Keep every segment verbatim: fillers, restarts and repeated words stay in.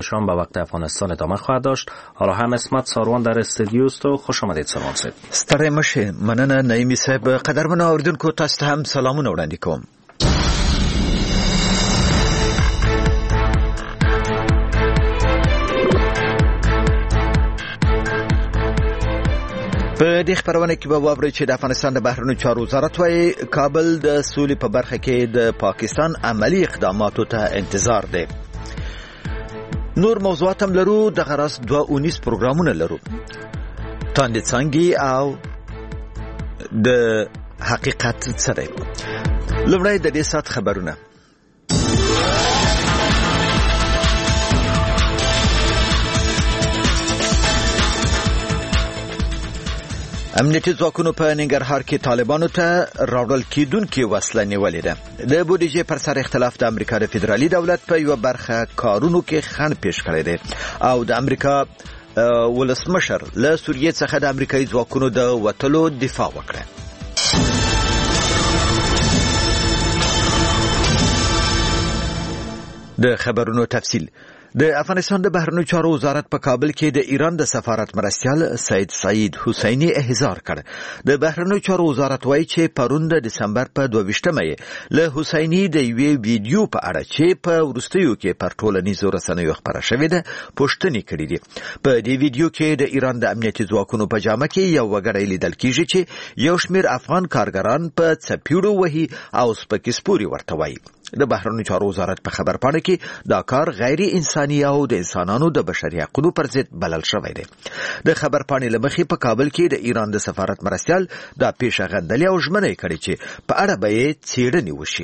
خبرنگارشان به وقت افغانستان ادامه خواهد داشت. حالا هم اسمت ساروان در استودیو است و خوش آمدید ساروان صاحب. ستړی مشه. مننه نعیمي صاحب. قدرمنو اوریدونکو تاسو ته هم سلامونه وړاندې کوم. په دې خبرونه کې به واورئ چې د افغانستان د بهرنیو چارو وزارت وايي کابل د سولې په برخه کې د پاکستان عملی اقداماتو ته انتظار دی. نور موضوعات هم لرو. د غرض دوه اونیس پروګرامونه لرو. تاندې څنګه او د حقیقت سره. لومړی د دې سات خبرونه. امنیتي ځواکونو په ننګرهار کې طالبانو ته راوړل کېدونکې وسله نیولې ده. د بودیجې پر سر اختلاف د امریکا د فدرالي دولت په یو برخه کارونو کې خنډ پیښ کړی دی او د امریکا ولسمشر له سوریې څخه د امریکایي ځواکونو د وتلو دفاع وکړه. د خبرونو تفصیل. د افغانستان د بهرنیو چارو وزارت په کابل کې د ایران د سفارت مرستیال سید سعید حسینی احضار کړ. د بهرنیو چارو وزارت وایي چې پرون د دسمبر په دوه ویشتمه له حسینی د یوې ویډیو په اړه چې په وروستیو کې پر ټولنیزو رسنیو خبره شوې ده پوښتنې کړې دي. په دې ویډیو کې د ایران د امنیتي ځواکونو په جامه کې یو وګړی لیدل کېږي چې یو شمېر افغان کارګران په څپیړو وهي او سپکسپوري ورته وایي. د بهرنیو چارو وزارت په خبرپاڼه کې دا کار غیر انساني او د انسانانو د بشري حقوقو پر ضد بلل شوی دی. د خبرپاڼې له مخې په کابل کې د ایران د سفارت مرستیال دا پیښه غندلې او ژمنه کړې چې په اړه به یې څېړنې وشي.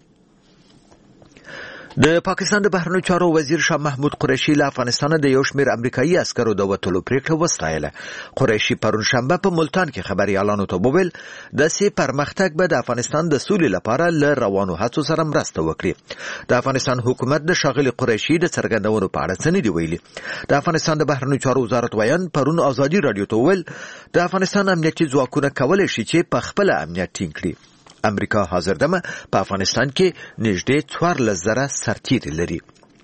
د پاکستان د بهرنیو چارو وزیر شاه محمود قریشي له افغانستان د یو شمېر امریکایي عسکرو د وتلو پریکړه وستایله. قریشي پرون شنبه په ملتان کې خبريالانو ته وویل داسې پرمختګ به د افغانستان د سولې لپاره له روانو هڅو سره مرسته وکړي. د افغانستان حکومت د ښاغلي قریشي د څرګندونو په اړه څه نه دی ویلي. د افغانستان د بهرنیو چارو وزارت ویان پرون ازادي رادیو ته وویل د افغانستان امنیتي ځواکونه کولی شي چې په خپل امنیت ټینګ کړي. امریکا حاضر دمه په افغانستان کې نږدې څوارلس زره سرتیري لري.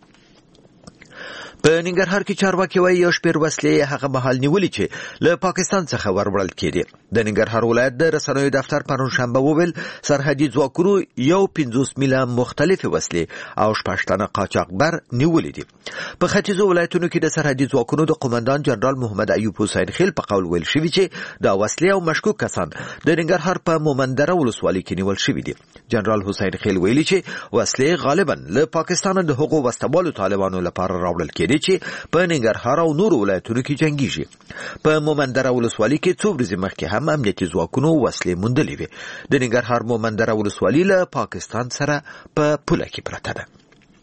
په ننګرهار کې چارواکي وایي یو شمېر وسلې هغه مهال نیولې چې له پاکستان څخه وروړل کېدې. د ننګرهار ولایت د رسنیو دفتر پرون شنبه وویل سرحدي ځواکونو یو پنځوس میله مختلفې وسلې او شپږ تنه قاچاقبر نیولې دي. په ختیځو ولایتونو کې د سرحدي ځواکونو د قومندان جنرال محمد ایوب حسین خیل په قول ویل شوی چې دا وسلې او مشکوک کسان د ننګرهار په مومندره ولسوالۍ کې نیول شوي دي. جنرال حسین خیل ویلي چې وسلې غالبا له پاکستان د هغو وسوالو طالبانو لپاره راوړل کېدي چې په ننګرهار او نورو ولایتونو کې جنگيږي. په مومندره ولسوالۍ کې څو ورځې مخکې هم امنیتي ځواکونو وسلې موندلې وې. د ننګرهار مومندره ولسوالۍ له پاکستان سره په پوله کې پرته ده.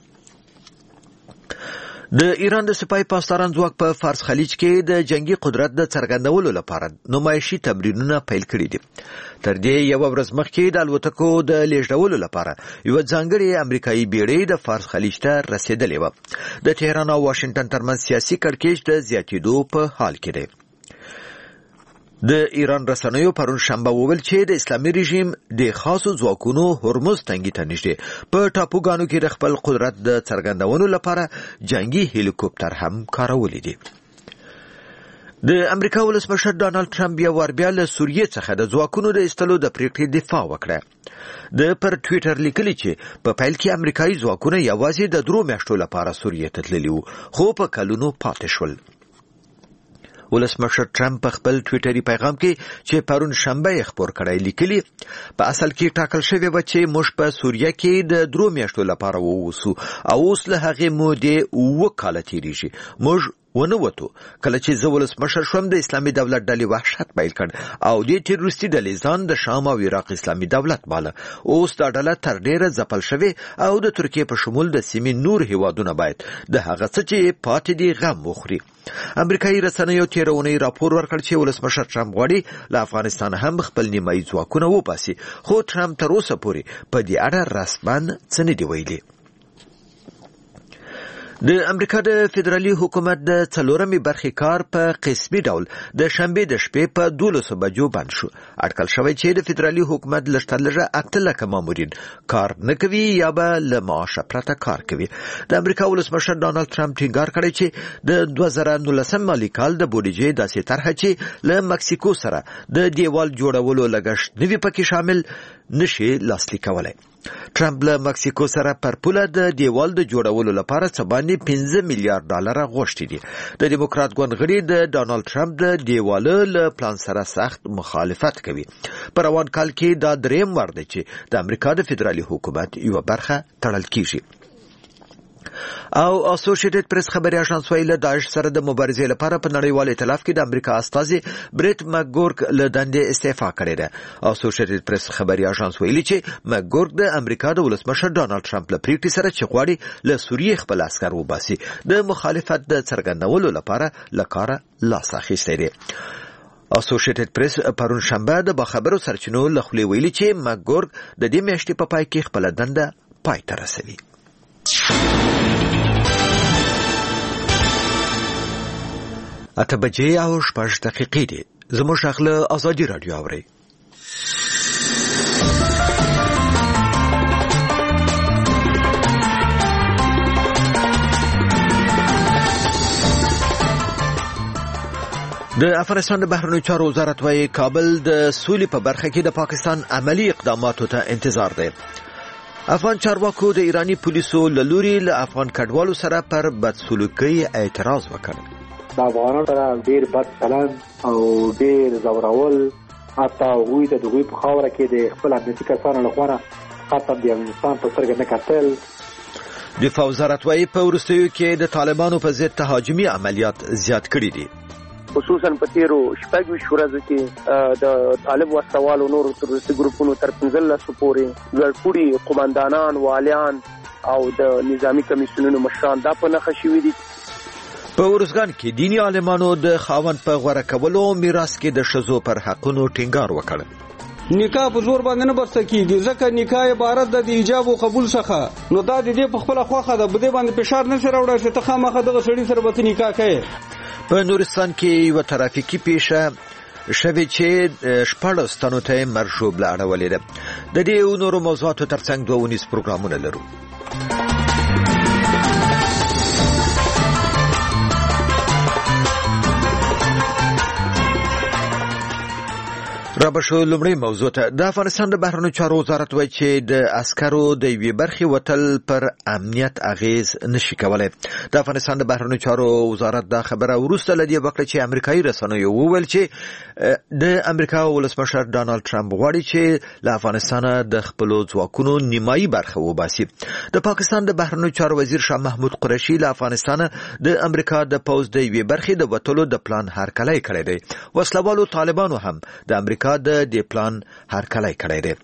د ایران د سپای پاسداران ځواک په فارس خلیج کې د جنگي قدرت د څرګندولو لپاره نمایشي تمرینونه پیل کړي دي. تر دې یو ورځ مخکې د الوتکو د لیږدولو لپاره یو ځانګړی امریکایي بیړۍ د فارس خلیج ته رسیدلې و. د تهران او واشنگټن ترمنځ سیاسي کړکېچ د زیاتېدو په حال کې دی. د ایران رسنیو پرون شنبه وویل چې د اسلامي رژیم د خاصو ځواکونو هرمز تنګي ته نږدې په ټاپوګانو کې د خپل قدرت د څرګندولو لپاره جنگي هلیکوپټر هم کارولې دي. د امریکا ولسمشر ډانلډ ټرمپ یو وار بیا له سوریې څخه د ځواکونو د ایستلو د پریکړې دفاع وکړه. د پر ټویټر لیکلي چې په پیل کې امریکایي ځواکونه یوازې د درو میاشتو لپاره سوریې ته تللي وو خو په کلونو پاتې شول. ولسمشر ټرمپ په خپل ټویټري پیغام کې چې پرون شنبه یې خبر کړی لیکلي په اصل کې ټاکل شوی و چې موږ په سوریه کې د درو میاشتو لپاره ووسو او اوس له هغې مودې اووه کاله تېرېږي. موږ ونه وته کله چې زه ولسمشر شوم د اسلامي دولت ډلې وحشت پیل کړ او د تروریستي ډلې ځان د شام او عراق اسلامي دولت باله. اوس دا ډله تر ډیره ځپل شوې او د ترکیې په شمول د سیمې نور هیوادونه باید د هغه څه چې پاتې دي غم وخوري. امریکایي رسنیو تېره اونۍ راپور ورکړ چې ولسمشر ټرمپ غواړي له افغانستان هم خپل نیمایي ځواکونه وباسي خو ټرمپ تر اوسه پورې په دې اړه رسماً څه نه دي ویلي. د امریکا د فدرالي حکومت د څلورمې برخې کار په قسمي ډول د شنبې د شپې په دولسو بجو بند شو. اټکل شوی چې د فدرالي حکومت لږترلږه اته لکه مامورین کار نه کوي یا به له معاشه پرته کار کوي. د امریکا ولسمشر ډانلډ ټرمپ ټینګار کړی چې د دوه زره نولسم مالي کال د بودیجې داسې طرحه چې له مکسیکو سره د دیوال جوړولو لګښت نوي پکې شامل نشي لاسلیک کولای. ټرمپ له مکسیکو سره پر پوله د دیوال د جوړولو لپاره څه باندې پنځه میلیارډ ډالر غوښتي دي. د دیموکرات ګوند غړي د ډانلډ ټرمپ د دیوال له پلان سره سخت مخالفت کوي. په روان کال کې دا دریم وار دی چې د امریکا د فدرالي حکومت یو برخه تړل کیږي. او اسوسییټډ پریس خبري اژانس ویل داعش سره د مبارزې لپاره په نړیوال ائتلاف کې د امریکا استازي بریټ مکګورک له دندې استعفا کړې ده. اسوسییټډ پریس خبري اژانس ویلي چې مکګورک د امریکا د ولسمشر ډانلډ ټرمپ له پریکړې سره چې غواړي له سوریې خپل عسکر وباسي د مخالفت د څرګندولو لپاره له کاره لاس اخیستی دی. اسوسییټډ پریس پرون شنبه د باخبرو سرچینو له خولې ویلي چې مکګورک د دې میاشتې په پای کې خپل دنده پای ته رسوي. اته بجې او شپږ دقیقې دي. زموږ شغله ازادي رادیو اوري. د افغانستان د بهرنیو چارو وزارت وايي کابل د سولې په برخه کې د پاکستان عملی اقداماتو ته انتظار دی. افغان چارواکو د ایرانی پولیسو له لوري له افغان کډوالو سره پر بدسلوکۍ اعتراض وکړ. د افغانانو سره ډیر بد چلند او ډیر زورول، حتی هغوی د دوی په خاوره کې د خپل امنیتي کسانو لخوا حتی د افغانستان په سترګه نه کتل. دفاع وزارت وايي په وروستیو کې د طالبانو په ضد تهاجمي عملیات زیات کړي دي. خصوصا په تیرو شپږ ورځو کې د طالب وسوالو نور تروریستي ګروپونو تر پنځلسو پورې ګړپوړي قوماندانان، والیان او د نظامی کمیسیونونو مشران دا په نښه شوي دي. په ورزګان کې دینی عالمانو د خاوند په غوړه کولو میراث کې د ښځو پر حقونو ټینګار وکړ. نکاح په زور باندې نه بسته کیږي، ځکه نکاح عبارت د ایجاب او قبول څخه، نو دا د دې په خپل خوخه ده، بده باندې فشار نه سره وړي چې ته خامخه دغه سړي سره به نکاح کوي. په نورستان کې یو ترافیکي پیښه شوې چې شپږ تنو ته مرشوب لاړولې ده. د دې نورو موضوعاتو ترڅنګ دوه ونیس پروګرامونه لرو. رابشو لومړی موضوع ته. د افغانستان د بهرنیو چارو وزارت وایي چې د عسکرو د یوې برخې وتل پر امنیت اغیز نشي کولای. د افغانستان د بهرنیو چارو وزارت دا خبره وروسته لدی وکړه چې امریکایي رسنیو وویل چې د امریکا ولسمشر ډانلډ ټرمپ غواړي چې له افغانستان د خپل ځواکونو نیمایي برخه وباسي. د پاکستان د بهرنیو چارو وزیر شاه محمود قریشي له افغانستان د امریکا د پوز د یوې برخې د وتلو د پلان هرکلی کړی دی. وسلوالو طالبانو هم د امریکا د دې پلان هرکلی کړی دی.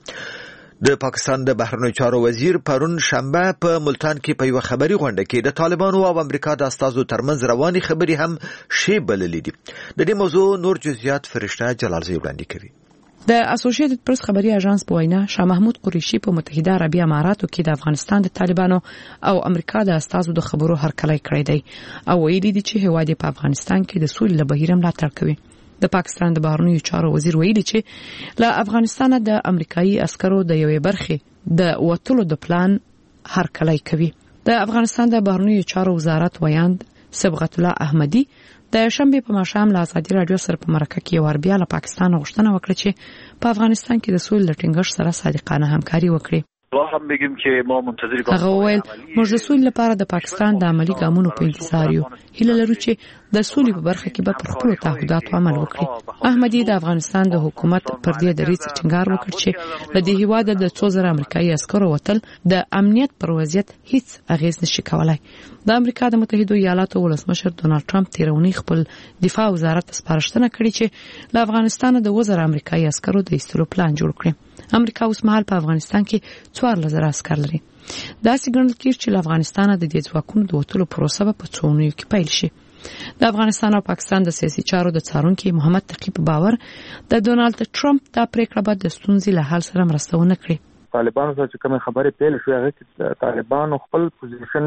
د پاکستان د بهرنیو چارو وزیر پرون شنبه په ملتان کې په یو خبري غونډه کې د طالبانو او امریکا د استازو ترمنځ رواني خبري هم شی بللې دي. د دې موضوع نور جزئیات فرشته جلالزی وړاندې کوي. د اسوسییټډ پریس خبري اژانس په وینا شاه محمود قریشي په متحده عربي اماراتو کې د افغانستان د طالبانو او امریکا د استازو د خبرو هرکلی کړی دی او ویلي دي چې هواد په افغانستان کې د سولې لپاره ملاتړ کوي. د پاکستان د بهرنیو چارو وزیر ویلي چې له افغانستان د امریکایي عسکرو د یوې برخې د وټولو د پلان هرکلی کوي. د افغانستان د بهرنیو چارو وزارت ویاند صبغت الله احمدي د شنبه په ماښام له ازادي رادیو سره په مرکه کې وربیا له پاکستان غوښتنه وکړه چې په افغانستان کې د سولې ټینګښت سره صادقانه همکاري وکړي. هم بگیم که ما منتظر هغه وویل موږ د سولې لپاره د پاکستان د عملی ګامونو په انتظار یو. هیله لرو چې د سولې په برخه کې به پر خپل تعهداتو عمل وکړي. احمدي د افغانستان د حکومت پر دې دریځ ټینګار وکړ چې د دې هیواد د څو زره امریکایي عسکرو وتل د امنیت پر وضعیت هیڅ اغیز نشي کولای. د امریکا د متحده ایالاتو ولسمشر ډونالډ ټرمپ تیرونی خپل دفاع وزارت سپارښتنه کړې چې له افغانستان د وزره امریکایي عسکرو د ایستلو پلان جوړ کړي. امریکا اوس مهال په افغانستان کې څوارلس زره عسکر لري. دا څنګه کېږي چې له افغانستان د دې ځواکونو د وټولو پروسه په څو اونیو کې پیل شي. د افغانستان او پاکستان د سیاسي چارو د څارونکي محمد تقی په باور د ډونالډ ټرمپ دا پریکړه به د ستونزې له حل سره مرسته ونه کړي. طالبانو سره چې کوم خبرې پیل شوې هغه طالبانو خپل پوزیشن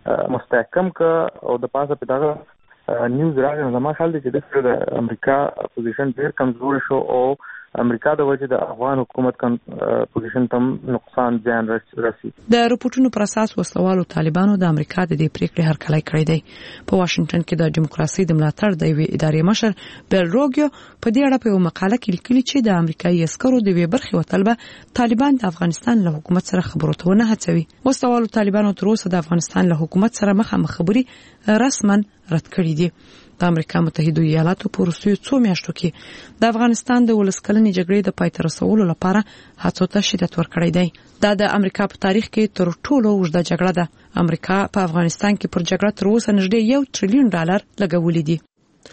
مستحکم ک او د پاسه په دغه نیوز راغلی زما خیال دی چې د امریکا پوزیشن ډیر کمزور شو او امریکا د وجه د افغان حکومت کم پوزیشن تم نقصان ځان رسي. د رپورټونو پر اساس وسلوالو طالبانو د امریکا د دې پریکړې هرکلی کړی دی. په واشنگټن کې د دیموکراسي د ملاتړ د یوې ادارې مشر بیل روګیو په دې اړه په یو مقاله کې لیکلي چې د امریکایي عسکرو د یوې برخې وطلبه طالبان د افغانستان له حکومت سره خبرو ته نه هڅوي. وسلوالو طالبانو تر اوسه د افغانستان له حکومت سره مخامخ خبري رسما رد کړې دي. د امریکا متحده ایالاتو په وروستیو څو میاشتو کې د افغانستان د ولسکلنې جګړې د پای ته رسولو لپاره هڅو ته شدت ورکړی دی. دا د امریکا په تاریخ کې تر ټولو اوږده جګړه ده. امریکا په افغانستان کې پر جګړه تر اوسه نږدې یو تریلیون ډالر لګولي دي.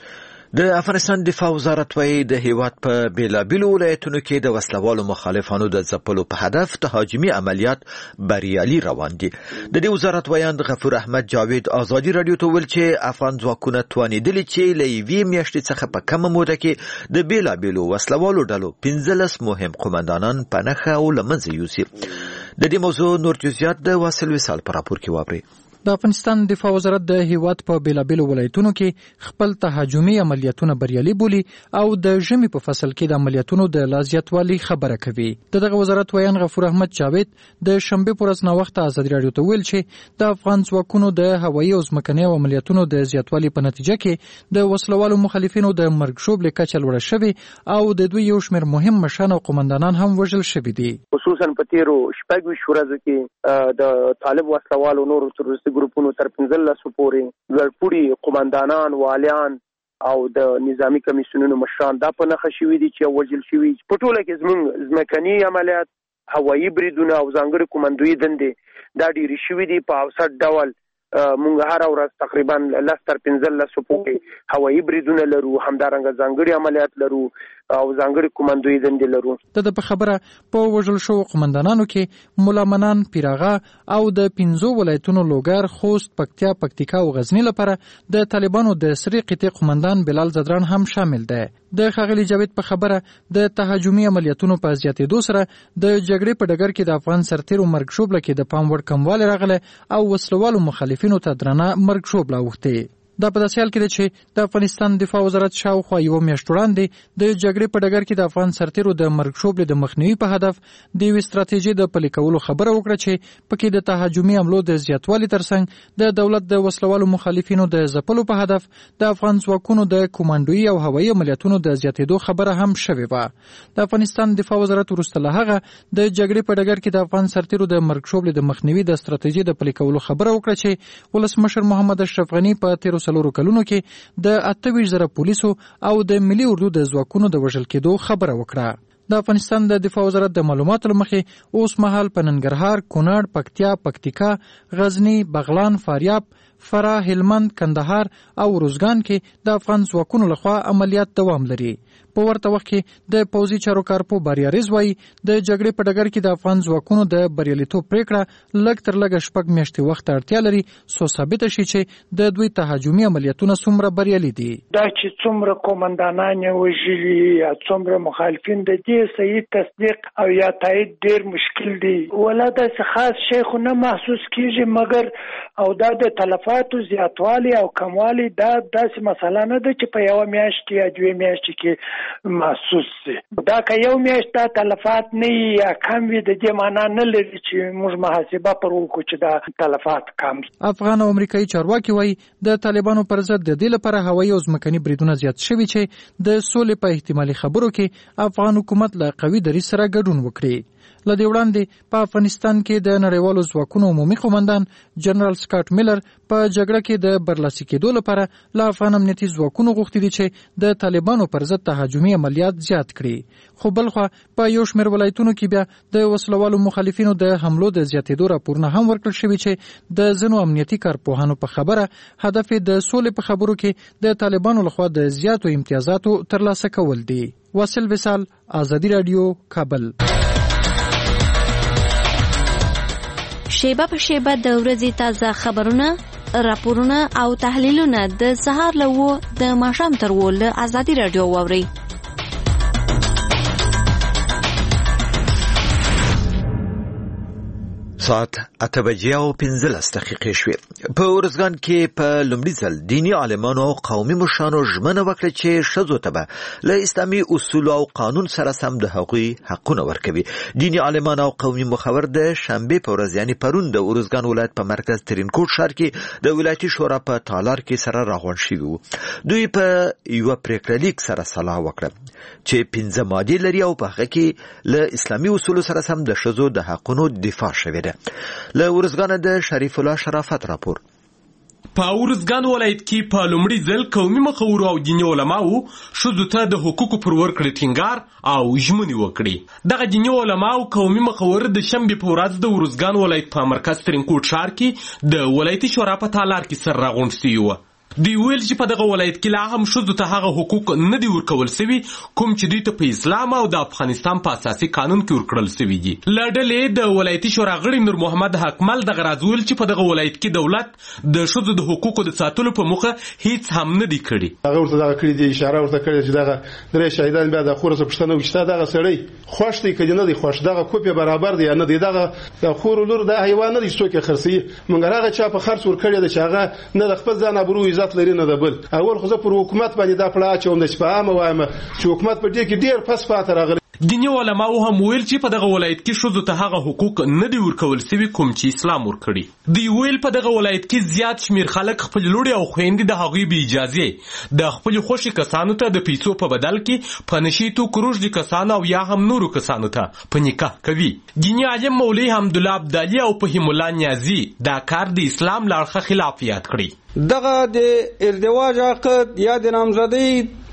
د افغانستان دفاع وزارت وايي د هیواد په بیلابیلو ولایتونو کې د وسلوالو مخالفانو د ځپلو په هدف تهاجمي عملیات بریالي روان دي. د دې وزارت ویاند غفور احمد جاوید ازادي رادیو ته ویل چې افغان ځواکونه توانیدلي چې له یوې میاشتې څخه په کمه موده کې د بیلابیلو وسلوالو ډلو پنځلس مهم قومندانان په نښه او له منځه یوسي. د دې موضوع نور جزئیات د واصل وصال په راپور کې واورئ. د افغانستان دفاع وزارت د هیواد په بیلابیلو ولایتونو کې خپل تهاجمي عملیاتونه بریالي بولي او د ژمي په فصل کې د عملیاتونو د لا زیاتوالي خبره کوي. دغه وزارت ویان غفور احمد جاوید د شنبه پر ورځ نوښت ازادي رادیو ته ویل چې د افغان ځواکونو د هوایي او ځمکني عملیاتونو د زیاتوالي په نتیجه کې د وسلوالو مخالفینو د مرګ شوبلې کچه لوړه شوې او د دوی یو شمېر مهم مشران او قومندانان هم وژل شوي دي. خصوصا په تیرو شپږ ویشت ورځو کې د طالب وسلوالو نور تروریستي ګروپونو تر پنځلسو پورې لوړپوړي قومندانان، والیان او د نظامی کمیسیونونو مشران دا په نښه شوي دي چې وژل شوي. په ټوله کې زموږ ځمکني عملیات، هوایي بریدونه او ځانګړي کومندوي دندې دا ډېرې شوي دي. په اوسط ډول مونږ هر ورځ تقریبا لس تر پنځلسو پورې هوایي بریدونه لرو، همدارنګه ځانګړي عملیات لرو او ځانګړي کومندوي دندې لرو. د په خبره په وژل شوو قومندانانو کې مولا منان پیراغه او د پنځو ولایتونو لوګر، خوست، پکتیا، پکتیکا او غزنی لپاره د طالبانو د سری قطې قومندان بلال زدران هم شامل دی. د ښاغلي جاوید په خبره د تهاجمي عملیاتونو په زیاتېدو سره د جګړې په ډګر کې د افغان سرتیرو مرګ شوبله کې د پام وړ کموالی راغلی او وسلوالو مخالفینو ته درنه مرګ شوبله اوښتې. دا په داسې حال کې ده چې د افغانستان دفاع وزارت شاوخوا یوه میاشت وړاندې د جګړې په ډګر کې د افغان سرتیرو د مرګ شوبلې د مخنیوي په هدف د یوې ستراتیژۍ د پلي کولو خبره وکړه چې پکې د تهاجمي حملو د زیاتوالي ترڅنګ د دولت د وسلوالو مخالفینو د ځپلو په هدف د افغان ځواکونو د کوماندوي او هوایي عملیاتونو د زیاتېدو خبره هم شوې وه. د افغانستان دفاع وزارت وروسته له هغه د جګړې په ډګر کې د افغان سرتیرو د مرګ شوبلې د مخنیوي د ستراتیژۍ د پلي کولو خبره وکړه چې ولسمشر محمد اشرف غني په تیرو څلورو کلونو کې د اته ویشت زره پولیسو او د ملي اردو د ځواکونو د وژل کېدو خبره وکړه. د افغانستان د دفاع وزارت د معلوماتو لمخې اوس مهال په ننګرهار، کونړ، پکتیا، پکتیکا، غزنی، بغلان، فاریاب، فراه، هلمند، کندهار او روزګان کې د افغان ځواکونو لخوا عملیات دوام لري. په ورته وخت کې د پوځي چارو کارپو باریاریز وایي د جګړې په ډګر کې د افغان ځواکونو د بریالیتوب پریکړه لږ تر لږه شپږ میاشتې وخت اړتیا لري څو ثابته شي چې د دوی تهاجمي عملیاتونه څومره بریالي دي. دا چې څومره قومندانان یې وژلي یا څومره مخالفین د دې صحیح تصدیق او یا تایید ډېر مشکل دی. ولا داسې خاص شی خو نه محسوس کېږي، مګر او دا د تلفاتو زیاتوالی او کموالی دا داسې مسله نه ده چې په یوه میاشت کې یا دوې میاشتې کې محسوس شي. دا که یو میاشت دا تلفات نه یا کم وي د دې معنا نه لري چې موږ محاسبه پر وکړو چې دا تلفات کم. افغان او امریکایي چارواکي وایي د طالبانو پر ضد د دې لپاره هوایي او ځمکني بریدونه زیات شوي چې د سولې په احتمالي خبرو کې افغان حکومت له قوي دریځ سره ګډون وکړي. له دې وړاندې په افغانستان کې د نړیوالو ځواکونو عمومي قومندان جنرال سکاټ میلر په جګړه کې د برلاسي کېدو لپاره له افغان امنیتي ځواکونو غوښتي دي چې د طالبانو پر ضد تهاجمي عملیات زیات کړي. خو بلخوا په یو شمېر ولایتونو کې بیا د وسلوالو مخالفینو د حملو د زیاتېدو راپورونه هم ورکړل شوي چې د ځینو امنیتي کارپوهانو په خبره هدف د سولې په خبرو کې د طالبانو لخوا د زیاتو امتیازاتو ترلاسه کول دي. واصل وصال، آزادي رادیو، کابل. شیبه په شیبه د ورځې تازه خبرونه، راپورونه او تحلیلونه د سهار له وو د ماښام تر وو له آزادي رادیو واورئ. ساعت اته بجې او پنځلس دقیقې شوې. په ورځګان کې په لومړي ځل دینی عالمانو او قومي مشرانو ژمنه وکړه چې ښځو ته به له اسلامي اصولو او قانون سره سم د هغوی حقونه ورکوي. دینی عالمان او قومي مخور د شنبې په ورځ یعنی پرون د ورځګان ولایت په مرکز ترینکوټ ښار کې د ولایتي شورا په تالار کې سره راغونډ شوي وو. دوی په یوه پریکړه لیک سره صلاح وکړه چې پنځه مادې لري او په هغه کې له اسلامي اصولو سره سم د ښځو د حقونو دفاع شوې ده. له ورځګانه د شریف الله شرافت راپور. په ورځګان ولایت کې په لومړي ځل قومي مخورو او دیني علماو ښځو ته د حقوقو پر ورکړې ټینګار او ژمنې وکړې. دغه دیني علما او قومي مخور د شنبې په ورځ د ورځګان ولایت په مرکز ترینکوټ ښار کې د ولایتي شورا په تالار کې سره راغونډ شوي وو. دوی ویل چې په دغه ولایت کې لا هم ښځو ته هغه حقوق نه دي ورکول سوي کوم چې دوی ته په اسلام او د افغانستان په اساسي قانون کې ورکړل سوي دي. له ډلې د ولایتي شورا غړي نور محمد حکمل دغه راز ویل چې په دغه ولایت کې دولت د ښځو د حقوقو د ساتلو په موخه هیڅ هم نه دي کړي. هغه ورته دغه کړي دي اشاره ورته کړې چې دغه درې شهیدان بیا د خور څخه پښتنه وشته دغه سړی خوښ دی کله نه دی خوښ دغه کوپی برابر دی نه دی دغه خور لور د حیوان نه دي څوک خرسي مونږ هغه چا په خرڅ ور کړی دی چې هغه نه د خپل ځان ابرو عزت لري نه د بل. اول خو زه پر حکومت باندې دا پړه چوم د شپه ما وایم چې حکومت په دې کې ډیر پس پات راغلی. دیني علماو هم ویل چې په دغه ولایت کې ښځو ته هغه حقوق نه دي ورکول سوي کوم چې اسلام ورکړي. دوی ویل په دغه ولایت کې زیات شمیر خلک خپل لوڼې او خویندې د هغوی بې اجازې د خپلې خوښې کسانو ته د پیسو په بدل کې په نشي توکو روږدي کسانو او یا هم نورو کسانو ته په نکاح کوي. دیني عالم مولوي حمدالله ابدالي او فهیم الله نیازي دا کار د اسلام له اړخه خلاف یاد کړي. دغه د ازدواج عقد یا د نامزدۍ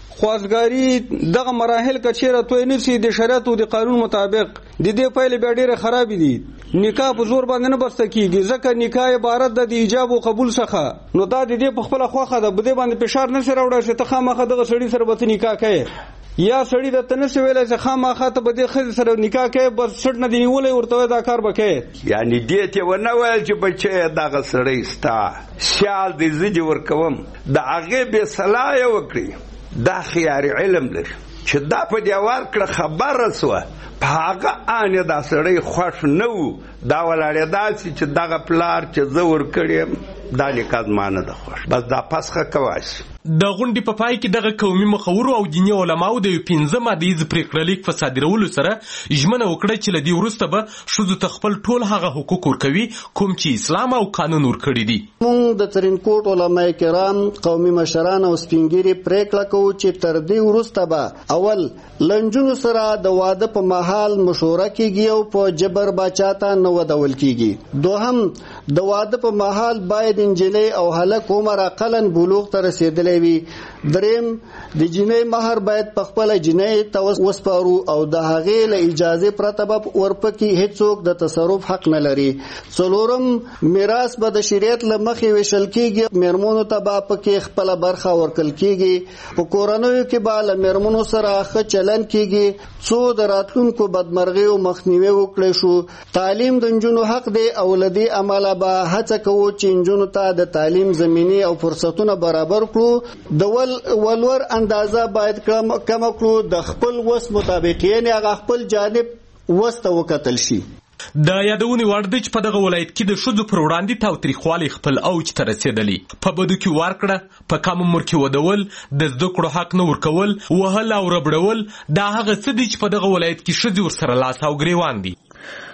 خواستګاری دغه مراحل کچیره توی نسی د شریعت او د قانون مطابق د دې پایلې بیا ډېره خراب دي. نکاح په زور باندې نه بسته کیږي ځکه نکاح عبارت د ایجاب او قبول څخه نو دا د دې په خپل خوخه ده بده باندې فشار نه سره وړه چې ته خامخه دغه سړي سره به نکاح کوي یا سړی د تنه ویل چې خامخه ته بده خځه سره نکاح کوي بس شټ نه دی نیولې ورته دا کار وکړي. یعنی دې ته ونه ویل چې بچي دغه سړی ستا شال دې زیږ ورکوم د هغه به صلاح وکړي دا خيار علم لري چې دا په دیوال کړه خبر رسوه په هغه ان دا سړی خوښ نه وو دا ولاړې داسې چې دغه پلار چې زه ور کړم دا لیکاز مانه ده خوښ بس دا پسخه کواشي. د غونډې په پای کې دغه قومي مخورو او دیني علماو د پنځه مادې پریکړه لیک په صادرولو سره ژمنه وکړه چې له دې وروسته به ښځو ته خپل ټول هغه حقوق ورکوي کوم چې اسلام او قانون ورکړي دي. موږ د ترینکوټ علماء کرام قومي مشران او سپینګیري پریکړه کوو چې تر دې وروسته به اول لنجونو سره د واده په مهال مشوره کیږي او په جبر باچاته نه ودول کیږي. دوهم د واده په مهال باید انجلۍ او هلک عمر اقلن بلوغ ته رسیدلی وي. دریم د جنۍ مہر باید په خپل جنۍ ته وسپارو او د هغې له اجازه پرته به ورپکې هیڅوک د تصرف حق نه لري. څلورم میراث به د شریعت له مخې ویشل کیږي میرمنو ته به پکې خپل برخه ورکړل کیږي. په کورنیو کې به له میرمنو سره ښه چلن کیږي څو د راتلونکو بدمرغۍ او مخنیوي وکړي شو. تعلیم د نجونو حق دی او له دې امله به هڅه کوو چې نجونو ته د تعلیم زمینه او فرصتونه برابر کړو. د ول ولور اندازه باید کم کم کړو د خپل وس مطابق یعنی هغه خپل جانب وسته وکتل شي. د یادونې وړ دی چې په دغه ولایت کې د ښځو پر وړاندې تاوتریخوالی خپل اوج ته رسېدلی. په بدو کې وار کړه په کم عمر کې ودول د زده کړو حق نه ورکول وهل او ربړول دا هغه څه دي چې په دغه ولایت کې ښځې ورسره لاس او ګریوان دي.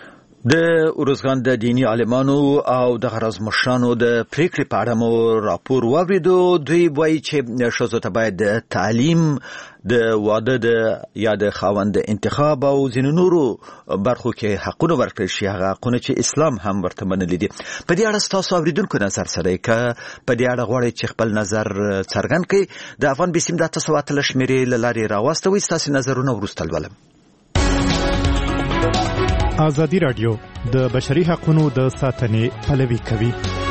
د ورځګان د دینی عالمانو او د غرض مشرانو د پریکړې په اړه مو راپور واوریدو. دوی وایي چې ښځو ته باید د تعلیم د واده د یا د خاوند انتخاب او ځینو نورو برخو کې حقونه ورکړل شي هغه حقونه چې اسلام هم ورته منلي دي. په دې اړه ستاسو اوریدونکو نظر سره که په دې اړه غواړئ چې خپل نظر څرګند کړئ د افغان بسیم د اته سوه اتلس شمېرې له لارې راواستوئ. ستاسو نظرونه وروسته لولم. ازادي راډیو د بشري حقوقو د ساتنې پلوي کوي.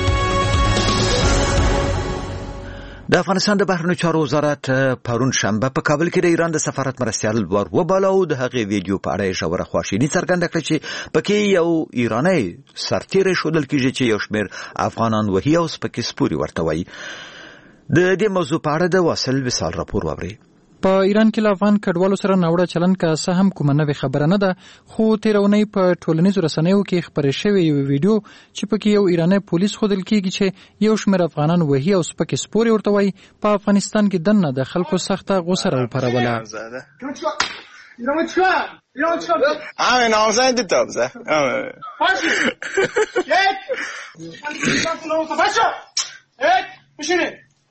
د افغانستان د بهرنیو چارو وزارت پرون شنبه په کابل کې د ایران د سفارت مرستیال ور وباله او د هغې ویډیو په اړه یې ژوره خواشیني څرګنده کړه چې پکې یو ایرانی سرتیری ښودل کېږي چې یو شمېر افغانان وهي او سپکې سپوري ورته وایي. د دې موضوع په اړه د واصل وصال راپور واورئ. په ایران کې له افغان کډوالو سره ناوړه چلند که څه هم کومه نوې خبره نه ده، خو تېره اونۍ په ټولنیزو رسنیو کې خپرې شوې یوه ویډیو چې پکې یو ایرانی پولیس ښودل کېږي چې یو شمېر افغانان وهي او سپکې سپورې ورته وایي، په افغانستان کې دننه د خلکو سخته غوسه راوپاروله. همه نامزن دو تابزه باشی یک باشو یک بشینه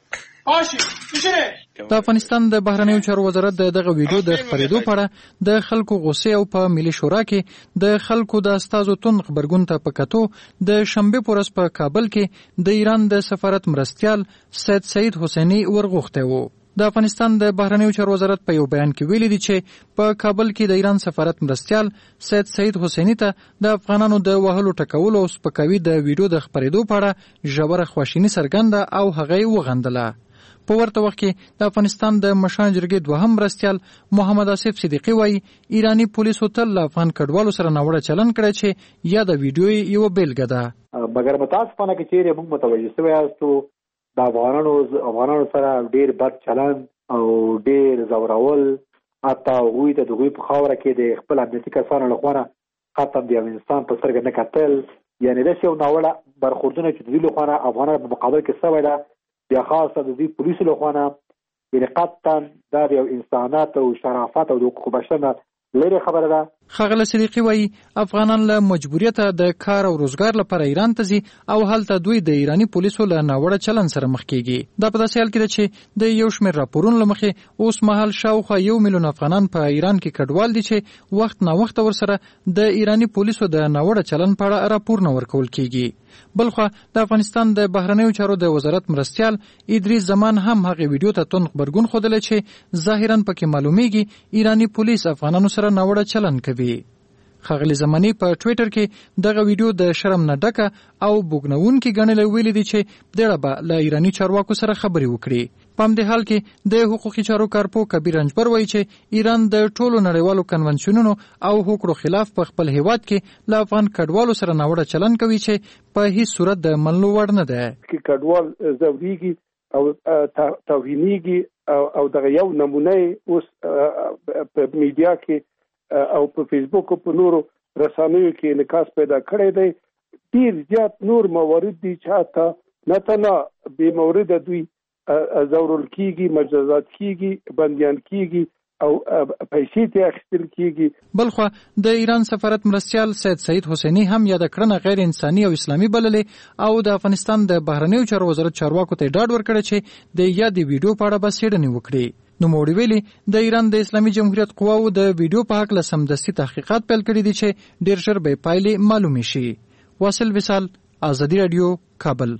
باشی بشینه. د افغانستان د بهرنیو چارو وزارت د دغه ویډیو د خپرېدو په اړه د خلکو غوسې او په ملي شورا کې د خلکو د استازو تون خبرګون ته په کتو د شنبې په ورځ په کابل کې د ایران د سفارت مرستیال سید سعید حسیني ورغوښتی و. د افغانستان د بهرنیو چارو وزارت په یو بیان کې ویلي دي چې په کابل کې د ایران سفارت مرستیال سید سعید حسیني ته د افغانانو د وهلو ټکولو او سپکاوي د ویډیو د خپرېدو په اړه ژوره خواشیني څرګنده او هغه یې وغندله. په ورته وخت کې د افغانستان د مشرانو جرګې دوهم مرستیال محمد آصف صدیقي وایي ایرانی پولیسو تل له افغان کډوالو سره ناوړه چلند کړی چې یا د ویډیو یوه بیلګه ده. مګر متاسفانه کې چیرې موږ متوجه شوی یاستو د افغانانو افغانانو سره ډیر بد چلند او ډیر زورول، حتی هغوی ته د هغوی په خاوره کې د خپل امنیتي کسانو لخوا قطعا د یو انسان په سترګه نه کتل، یعنې داسې یو ناوړه برخوردونه چې د دوی لخوا افغانانو په مقابل کې شوی ده، بیا خاصه د دوی پولیسو لخوا یعنې قطعا دا د یو انسانیت او شرافت او د حقوقو بشر نه لرې خبره ده. ښاغلی صدیقي وایي افغانان له مجبوریته د کار او روزګار لپاره ایران ته ځي او هلته دوی د ایرانی پولیسو له ناوړه چلند سره مخ کېږي. دا په داسې حال کې ده چې د یو شمېر راپورونو له مخې اوس مهال شاوخوا یو میلیون افغانان په ایران کې کډوال دي چې وخت ناوخته ورسره د ایرانی پولیسو د ناوړه چلند په اړه راپورونه ورکول کېږي. بلخوا د افغانستان د بهرنیو چارو د وزارت مرستیال ادریس زمان هم هغه ویډیو ته تون خبرګون ښودلی چې ظاهرا پکې معلومیږي ایرانی پولیس افغانانو سره ناوړه چلند کوي. ښاغلي زماني په ټویټر کې دغه ویډیو د شرم نه ډکه او بوږنونکې ګڼلی ویلي دي چې دېړه به له ایراني چارواکو سره خبرې وکړي. په همدې حال کې د حقوقي چارو کارپو کبیر رنجبر وایي چې ایران د ټولو نړیوالو کنونشنونو او حقوقو خلاف په خپل هیواد کې له افغان کډوالو سره ناوړه چلند کوي چې په هیڅ صورت د منلو وړ نه ده. کډوال ځورېږي او توهینېږي او دغه یو نمونه اوس په میډیا کې او په فیسبوک او په نورو رسنیو کې انعکاس پیدا کړی دی. ډېر زیات نور موارد دي چې حتی نه تنها بې مورده دوی زورول کېږي، مجازات کېږي، بندیان کېږي او پیسې ته اخیستل کېږي. بلخوا د ایران سفارت مرستیال سید سعید حسیني هم یاده کړنه غیر انساني او اسلامي بللې او د افغانستان د بهرنیو چارو وزارت چارواکو ته ډاډ ورکړی چې د یادې ویډیو په اړه به څېړنې وکړي. نو موړي ویلي د ایران د اسلامي جمهوریت قواو د ویډیو په هکله سمدستي تحقیقات پیل کړي دي چې ډېر ژر به پایلې معلومې شي. واصل وصال، آزادي رادیو، کابل.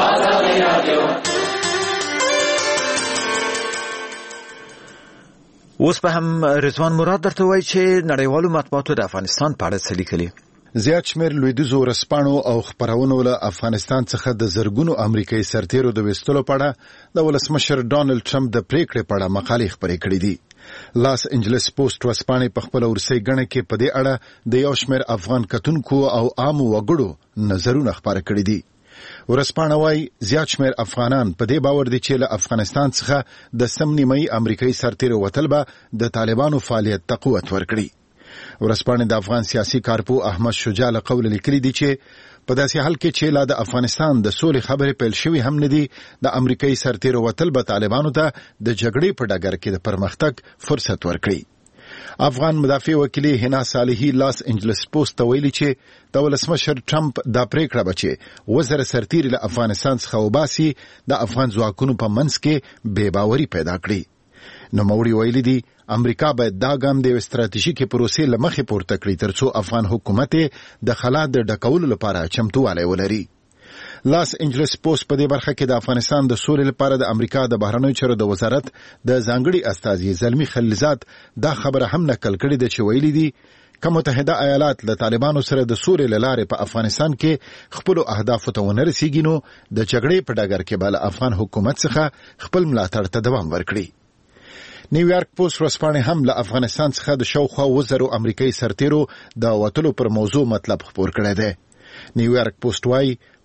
اوس په هم رضوان مراد درته وایي چې نړیوالو مطبوعاتو د افغانستان په اړه څه لیکلي. زیات شمېر لویدیځو ورځپاڼو او خپرونو له افغانستان څخه د زرګونو امریکایي سرتیرو د ویستلو په اړه د ولسمشر ډانلډ ټرمپ د پریکړې په اړه مقالې خپرې کړې دي. لاس انجلس پوسټ ورځپاڼې په خپله وروستۍ ګڼه کې په دې اړه د یو شمېر افغان کتونکو او عامو وګړو نظرونه خپاره کړي دي. ورځپاڼه وایي زیات شمېر افغانان په دې باور دي چې له افغانستان څخه د سم نیمایي امریکایي سرتیرو وتل به د طالبانو فعالیت ته قوت ورکړي. ورځپاڼې د افغان سیاسي کارپو احمد شجاع له قوله لیکلي دي چې په داسې حال کې چې لا د افغانستان د سولې خبرې پیل شوي هم نه دي، د امریکایي سرتیرو وتل به طالبانو ته د جګړې په ډګر کې د پرمختګ فرصت ورکړي. افغان مدافع وکیل هنا صالحي لاس انجلس پوسټ ته ویلي چې د ولسمشر ټرمپ دا پریکړه به چې وزره سرتیري له افغانستان څخه وباسي د افغان ځواکونو په منځ کې بې باوري پیدا کړي. نوموړي ویلي دي امریکا باید دا ګام د استراتیژیکې پروسې له مخې پورته کړي ترڅو افغان حکومت د خلا د ډکولو لپاره چمتووالی ولري. لاس انجلس پوسټ په دې برخه کې د افغانستان د سولې لپاره د امریکا د بهرنیو چارو د وزارت د ځانګړي استازي زلمي خلیلزاد دا خبره هم نقل کړې ده چې ویلي دي که متحده ایالات له طالبانو سره د سولې له لارې په افغانستان کې خپلو اهدافو ته ونه رسیږي نو د جګړې په ډګر کې به له افغان حکومت څخه خپل ملاتړ ته دوام ورکړي. نیویارک پوسټ ورځپاڼې هم له افغانستان څخه د شاوخوا اووه زرو امریکایي سرتیرو د وتلو پر موضوع مطلب خپور کړی دی. نیویارک پوسټ وایي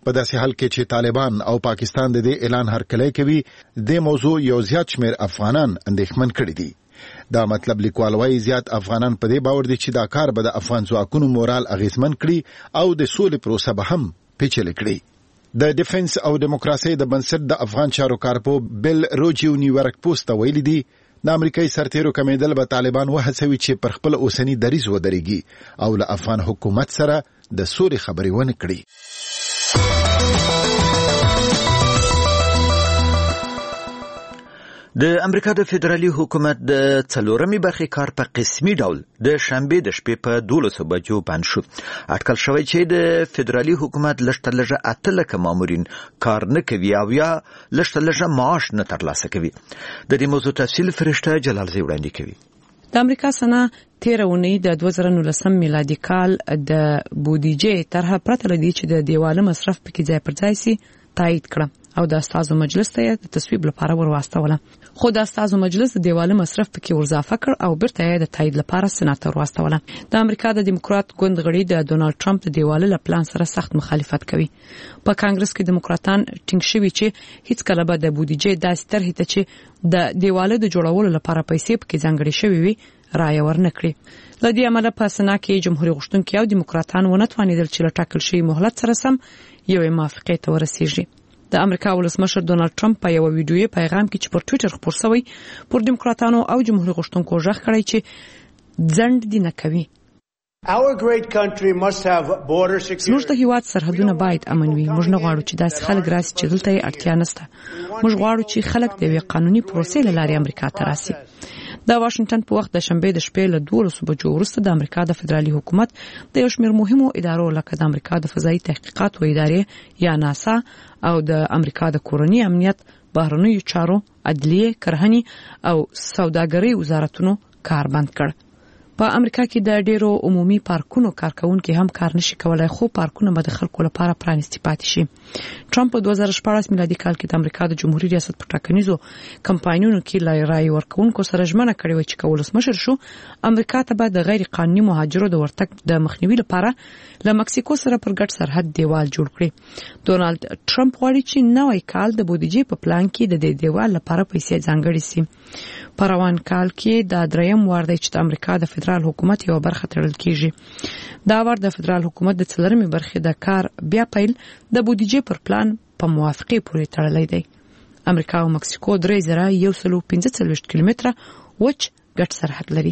په داسې حال کې چې طالبان او پاکستان د دې اعلان هرکلی کوي د موضوع یو زیات شمیر افغانان اندېښمن کړي دي. دا مطلب لیکوال وايي زیات افغانان په دې باور دي چې دا کار به د افغان ځواکونو مورال اغیزمن کړي او د سولې پروسه به هم پیچلې کړي. د ډیفنس او دیموکراسي د بنسټ د افغان چارو کارپو بل روجیو نیویارک پوسټ ویلي دي د امریکایي سرتیرو کمیدل به طالبان وهڅوي چې پر خپل اوسنی دریځ ودرېږي او له افغان حکومت سره د سولې خبرې ونه کړي. د امریکا د فدرالي حکومت د څلورمې برخې کار په قسمي ډول د شنبې د شپې په دولسو بجو بند شو. اټکل شوی چې د فدرالي حکومت لږ لږه اته لکه مامورین کار نه کوي او یا لږ لږه معاش نه ترلاسه کوي. د دې موضوع تفصیل فرشته جلالزی وړاندې کوي. د امریکا سنا تیر اونۍ د دوه زره نولسم میلادي کال د بودیجې طرحه پرته لدی چې د دیواله مصرف پکې ځای پر ځای سي تایید کړه او د استازو مجلس ته د تصویب لپاره ورواستوله. خو د استازو مجلس د دیواله مصرف پکې ورزافه کړ او بیرته یې د تایید لپاره سېنات ته ورواستوله. د امریکا د دیموکرات ګوند غړي د ډونالد ټرمپ د دیواله له پلان سره سخت مخالفت کوي. په کانګرس کې دیموکراتان ټینګ شوي چې هیڅ کله به د بودیجې داسې طرحې ته چې د دیواله د جوړولو لپاره پیسې پکې ځانګړې شوي وي رایه ورنه کړي. له دې امله په سنا کې جمهوریت غوښتونکي او دیموکراتان ونه توانېدل چې له ټاکل شوي مهلت سره سم یوې موافقې ته ورسیږي. د امریکا ولسمشر ډونالد ټرمپ په یو ویډیوي پیغام کې چې پر ټوئیټر خپور شوی پر دیموکراتانو او جمهوریت غوښتونکو ژغ کړی چې ځند دي نه کوي. زموږ د هیواد سرحدونه باید امن وي. موږ نه غواړو چې داسې خلک راسي چې دلته یې اړتیا نشته. موږ غواړو چې خلک د یوې قانوني پروسې له لارې امریکا ته راسي. د واشنگټن په وخت د شنبې د شپې له دولسو بجو وروسته د امریکا د فدرالي حکومت د یو شمېر مهمو ادارو لکه د امریکا د فضایي تحقیقاتو ادارې یا ناسا او د امریکا د کورني امنیت، بهرنیو چارو، عدلیې، کرهنې او سوداګرۍ وزارتونو کار بند کړ. په امریکا کې د ډیرو عمومي پارکونو کارکونکو هم کار نشي کولای، خو پارکونه به د خلکو لپاره پرانیستي پاتې شي. ټرمپ په دوه زره شپاړس میلادي کال کې د امریکا د جمهوریت ریاست په ټاکنیزو کمپاینونو کې لای رای ورکونکو سره ژمنه کړې و چې ولسمشر شو امریکا ته به د غیر قانوني مهاجرو د ورتګ د مخنیوي لپاره له مکسیکو سره پر ګډ سرحد دیوال جوړ کړي. ډونالد ټرمپ غواړي چې نوې کال د بودیجې په پلان کې د دې دیوال لپاره پیسې ځانګړې سي. په روان کال کې د دریم وار دی چې د امریکا د فدرال حکومت یو برخه تړل کیږي. دا وار د فدرال حکومت د څلورمې برخې د کار بیا پیل د بودیجې پر پلان په موافقه پورې تړلی دی. امریکا او مکسیکو درې زره یو سل پنځه څلوېښت کیلومتره وچ ګډ سرحد لري.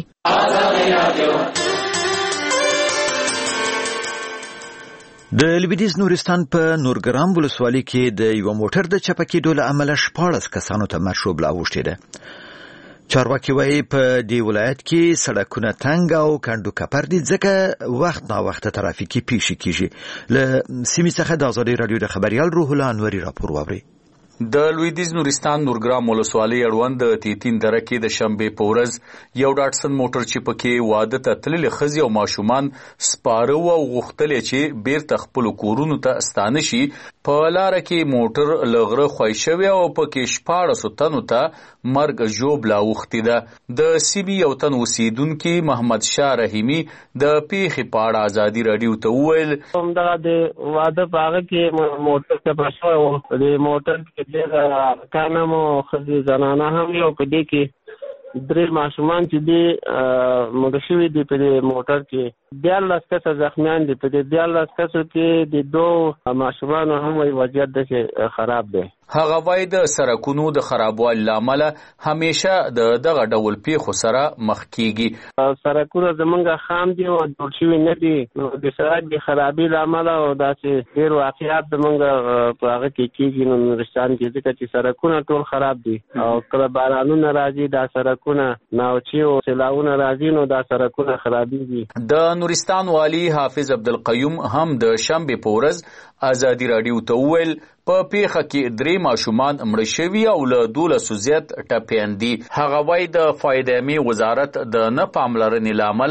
د لویدیځ نورستان په نورګرام ولسوالۍ کې د یو موټر د چپه کېدو له امله شپاړس کسانو ته مرګ ژوبله اوښتې ده. چارواکي وایي په دې ولایت کې سړکونه تنګ او کندو کپر دي ځکه وخت نا وخت ترافیکي پیښې کیږي. له سیمې څخه د ازادۍ راډیو د خبریال روح الله انوري راپور واوري. د لویدیځ نورستان نورګرام ولسوالۍ اړوند د تیتین دره کې د شنبې په ورځ یو ډاټسن موټر چې پکې واده ته تللې ښځې او ماشومان سپاره او غوښتل چې بیرته خپل کورونو ته ستانه شي. په لاره کې موټر له غره خوای شوی او پکې شپاړسو تنو ته مرګ ژوبله اوښتې ده. د سیمې یو تن اوسیدونکي محمد شاه رحیمي د پیښې په اړه ازادي راډیو ته وویل همدغه د واده په هغه کې موټر چپه شوی و. د موټر کې ډېر کانه مو ښځې زنانه هم یو په دې کې درې ماشومان چې دي مړه شوي دي په دې موټر کې. دیارلس کسه زخمیان دي. په دې دیارلس کسو کې د دوو ماشومانو هم وضعیت داسې خراب دی. هغه وایي د سړکونو د خرابوالي له امله همیشه د دغه ډول پیښو سره مخ کیږي. سړکونه زمونږ خام دي او جوړ شوي نه دي. د سړک د خرابي له امله او داسې ډېر واقعات زمونږ په هغه کې کیږي نو نورستان کې ځکه چې سړکونه ټول خراب دي او کله بارانونه راځي دا سړکونه ناوچي او سیلاونه راځي نو دا سړکونه خرابېږي. د نورستان والی حافظ عبدالقیوم هم د شنبې په ورځ ازادي راډیو ته وویل په پیښه کې درې ماشومان مړه شوي او له دولسو زیات ټپیان دي. هغه وایي د فایده عامې وزارت د نه پاملرنې له امله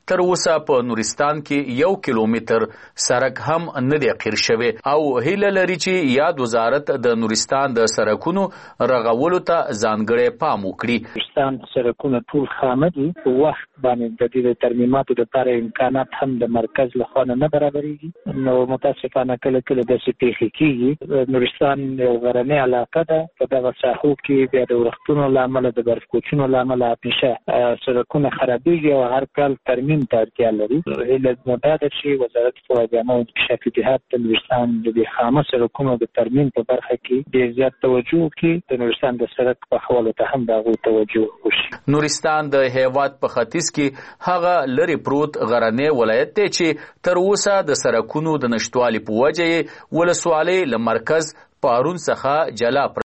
تر اوسه په نورستان کې یو کیلومتر سړک هم نه دی قیر شوی او هیله لري چې یاد وزارت د نورستان د سړکونو رغولو ته ځانګړی پام وکړي. نورستان سړکونه ټول خامه دي، په وخت باندې د دې ترمیماتو لپاره امکانات هم د مرکز له خوا نه برابرېږي. نو متاسفانه کله کله داسې پیښې کېږي. نورستان یو غرنۍ علاقه ده، په دغه ساحو کې بیا د ورښتونو له امله د برف کوچونو له امله همیشه سړکونه خرابېږي او هر کال ترمیم ته اړتیا لري. هیله مو دا ده چې وزارت پروګرام او انکشاف اتحاد د نورستان د دې خامه سړکونو د ترمیم په برخه کې ډېر زیات توجه وکړي، د نورستان د سړک پخولو ته هم د هغوی توجه وشي. نورستان د هیواد په ختیځ کې هغه لرې پروت غرنی ولایت دی چې تر اوسه د سړکونو د نشتوالي په وجه یې ولسوالۍ له مرکز پارون څخه جلا